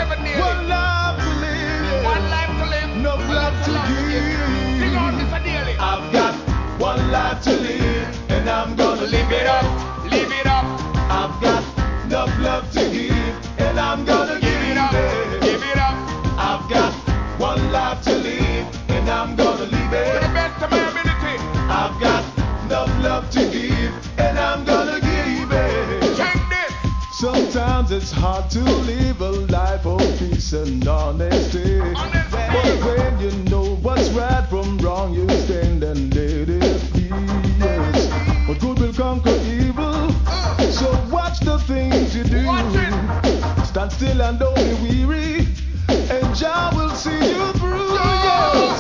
One life to live. One life to live. No love to give. Sing on, Mr. Daly. I've got one life to live, and I'm gonna live it up. Live it up. I've got enough love to give, and I'm gonna give it up. Give it up. I've got one life to live, and I'm gonna live To it. the best of my ability. I've got enough love to give, and I'm gonna give it. Check this. Sometimes it's hard to live a life of peace and honesty. But when you know what's right from wrong, you stand and let it be. Yes. But good will conquer evil. So watch the things you do. Watch it. Stand still and don't be weary.